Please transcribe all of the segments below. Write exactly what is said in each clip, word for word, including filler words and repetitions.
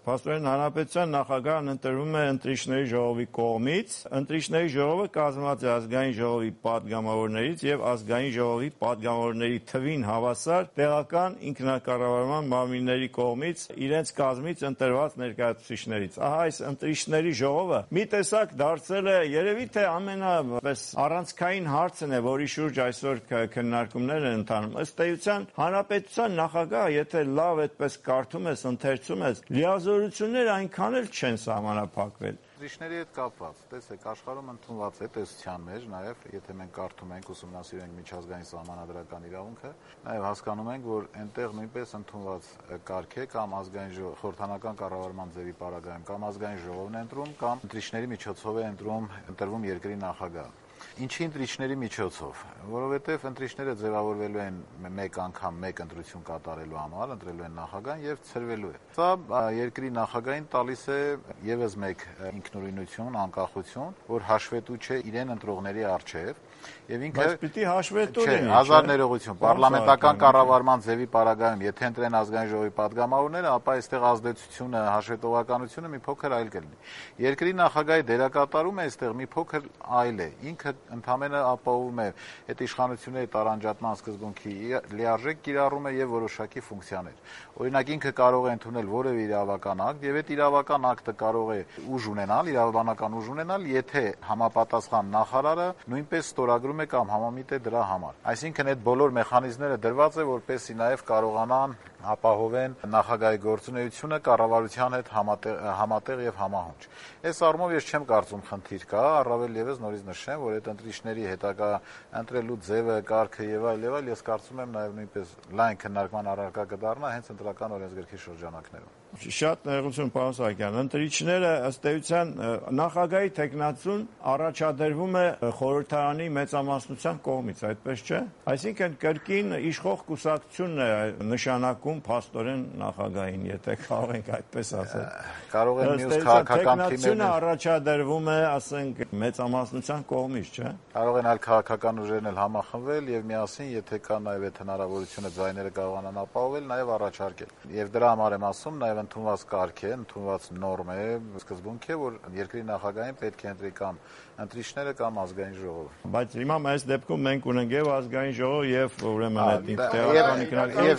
Փաստորեն Հանրապետության նախագահն ընտրվում է ընտրիչների ժողովի կողմից, ընտրիչների ժողովը կազմված է ազգային ժողովի պատգամավորներից եւ ազգային ժողովի պատգամավորների թվին հավասար տեղական ինքնակառավարման մարմինների կողմից իրենց կազմից ընտրված ներկայացուցիչներից։ Ահա այս ընտրիչների ժողովը մի տեսակ դարձել է երևի թե ամենապես առանցքային հարցն է, որի շուրջ այսօր քննարկումներ են ընթանում։ Ըստ էության Հանրապետության նախագահը, եթե լավ այդպես կարդում ես, ընթերցում ես, լիազորությունները այնքան էլ չեն սահմանափակվել։ Ընտրիչների հետ կապված, տեսեք, աշխարհում ընդունված է տեսության մեջ, նաև եթե մենք կարդում ենք, ուսումնասիրում ենք միջազգային սահմանադրական իրավունքը, նաև հասկանում ենք, որ այնտեղ նույնպես ընդունված կարգ է կամ ազգային խորհրդանական կառավարման ձևի պարագայում կամ ազգային ժողովն է ընտրում կամ ընտրիչների միջոցով է ընտրում ընտրվում երկրի նախագահը։ Ինչի ընտրիչների միջոցով, որովհետև ընտրիչները ձևավորվելու են մեկ անգամ մեկ ընտրություն կատարելու համար, ընտրելու են նախագահին եւ ցրվելու է։ Սա երկրի նախագահին տալիս է եւս մեկ ինքնուրույնություն, անկախություն, որ հաշվետու չէ իրեն ընտրողների առջև եւ ինքը բայց պիտի հաշվետու լինի, հազար ներողություն, պարլամենտական կառավարման ձևի պարագայում, եթե ընտրեն ազգային ժողովի պատգամավորները, ապա այստեղ ազդեցությունը, հաշվետվականությունը մի փոքր այլ կլինի։ Երկրի նախագահի դերակատարումը այստեղ մի փոքր այլ է։ Ինքը ընդհանրապես ապահովում է այդ իշխանությունների տարանջատման սկզբունքի լիարժեք կիրառումը եւ որոշակի ֆունկցիաներ։ Օրինակ ինքը կարող է ընդունել որևէ իրավական ակտ եւ այդ իրավական ակտը կարող է ուժ ունենալ, իրավաբանական ուժ ունենալ, եթե համապատասխան նախարարը նույնպես ստորագրում է կամ համամիտ է դրա համար։ Այսինքն այդ բոլոր մեխանիզմները դրված է, որպեսզի նաեւ կարողանան ապահովեն նախագահի գործունեությունը կառավարության հետ համատեղ, համատեղ եւ համահունչ։ Այս առումով ես չեմ կարծում խնդիր կա, առավել եւս նորից նշեմ, որ այդ ընտրիչների հետագա ընտրելու ձևը, կարգը եւ այլ եւ այլ ես կարծում եմ նաեւ նույնպես լայն քննարկման առարկա կդառնա հենց ընտրական օրենսգրքի շրջանակներում։ Շատ ներողություն, պարոն Սահակյան, ընտրիչները ըստ էության նախագահի թեկնածուն առաջադրվում է խորհրդարանի մեծամասնության կողմից, այդպես չէ։ Այսինքն կրկին իշխող կուսակցությունն է նշանակում փաստորեն նախագահին, եթե կարող ենք այդպես ասել։ Կարող են մյուս քաղաքական թիմերն առաջադրվում է, ասենք, մեծամասնության կողմից, չէ։ Կարող են այլ քաղաքական ուժերն էլ համախմբվել եւ միասին, եթե կա նաեւ այդ հնարավորությունը ձայները կարողանան ապահովել, նաեւ առաջարկել։ Եվ դրա համար եմ ասում, նաեւ ընդունված կարգ է, ընդունված նորմ է, սկզբունք է, որ երկրի նախագահին պետք է ընտրի կամ ընտրիչները կամ ազգային ժողովը։ Բայց հիմա այս դեպքում մենք ունենք եւ ազգային ժողով եւ ուրեմն այդ տեղական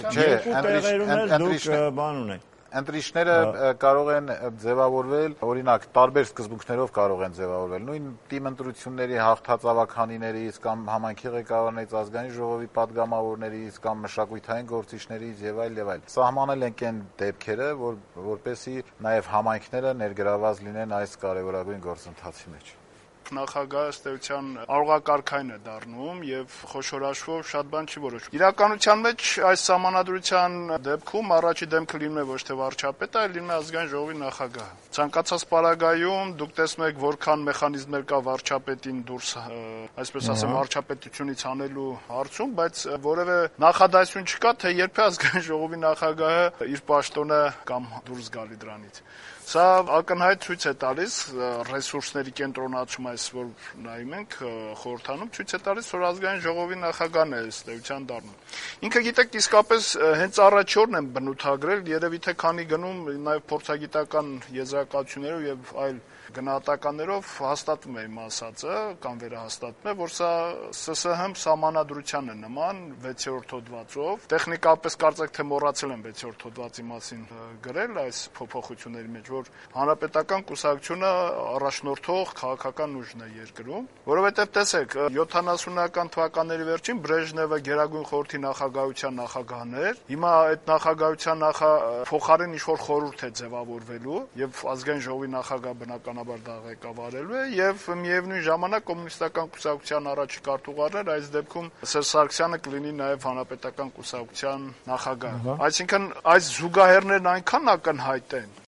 քննարկումները դուք բան ունեք։ Ընտրիչները կարող են ձևավորվել, օրինակ, տարբեր սկզբունքներով կարող են ձևավորվել։ Նույն թիմ ընտրությունների հաղթած ավականիներից կամ համայնքի ղեկավարներից, ազգային ժողովի պատգամավորներից կամ մշակութային գործիչներից եւ այլ եւ այլ։ Սահմանել ենք այն դեպքերը, որ որպեսզի նաեւ համայնքները ներգրաված լինեն այս կարևորագույն գործընթացի մեջ։ Նախագահը ըստ էության արողակարգային է դառնում եւ խոշոր հաշվով շատ բան չի որոշում։ Իրականության մեջ այս սահմանադրության դեպքում առաջի դեմքը լինում է ոչ թե վարչապետը, այլ լինում է ազգային ժողովի նախագահը։ Ցանկացած պարագայում դուք տեսնում եք որքան մեխանիզմներ կա վարչապետին դուրս, այսպես ասեմ, վարչապետությունից անելու հարցում, բայց որևէ նախադասություն չկա, թե երբ է ազգային ժողովի նախագահը իր պաշտոնը կամ դուրս գալի դրանից։ Սա ակնհայտ ցույց է տալիս ռեսուրսների կենտրոնացում, այս որ նայում ենք խորհրդանում, ցույց է տալիս, որ ազգային ժողովի նախագահն է ըստ էության դառնում։ Ինքը գիտեք իսկապես հենց առաջ օրն են բնութագրել, երևի թե քանի գնում նաև փորձագիտական եզրակացություններով եւ այլ գնահատականներով հաստատվում է իմ ասածը կամ վերահաստատվում է, որ սա ՍՍՀ սահմանադրության է նման վեցերորդ հոդվածով։ Տեխնիկապես կարծեք թե մոռացել եմ վեցերորդ հոդվածի մասին գրել այս փոփոխությունների մեջ, որ հանրապետական կուսակցությունը առաջնորդող քաղաքական ուժն է երկրում, որովհետև տեսեք, յոթանասունական թվականների վերջին Բրեժնևը Գերագույն խորհրդի նախագահության նախագահն էր։ Հիմա այդ նախագահության նախա փոխարեն ինչ-որ խորհուրդ է ձևավորվելու եւ ազգային ժողովի նախագահ բնականաբար դա ղեկավարելու է եւ միևնույն ժամանակ կոմունիստական կուսակցության առաջի քարտուղարներ, այս դեպքում Սերժ Սարգսյանը կլինի նաեւ հանրապետական կուսակցության նախագահ։ Այսինքն այս զուգահեռներն այնքան ակնհայտ են,